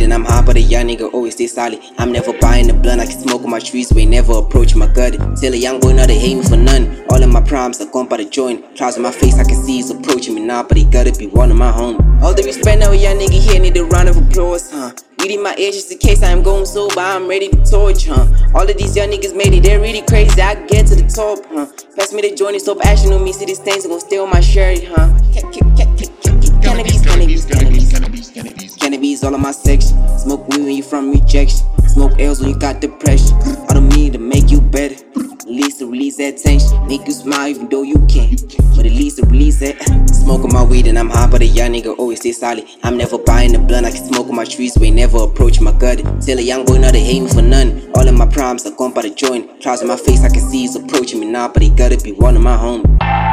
and I'm high, but a young nigga always stay solid. I'm never buying the blunt, I can smoke on my trees, so they never approach my gut. Tell a young boy not to hate me for none. All of my primes are gone by the joint. Clouds in my face, I can see he's approaching me now, but he gotta be one of my homies. All the respect now, a young nigga here need a round of applause, Reading my edge just in case I am going sober, I'm ready to torch, All of these young niggas made it, they're really crazy, I can get to the top, Pass me the joint and stop action on me, see these stains, I'm gon' stay on my shirt, Cannabis all on my section. Smoke weed when you from rejection. Smoke L's when you got depression. I don't mean to make you better, at least to release that tension. Make you smile even though you can't, but at least to release that. Smoking my weed and I'm high, but a young nigga always stay solid. I'm never buying the blunt, I can smoke on my trees, so they never approach my gut. Tell a young boy not to hate me for none. All of my primes are gone by the joint. Clouds in my face, I can see he's approaching me now, but he gotta be one of my homies.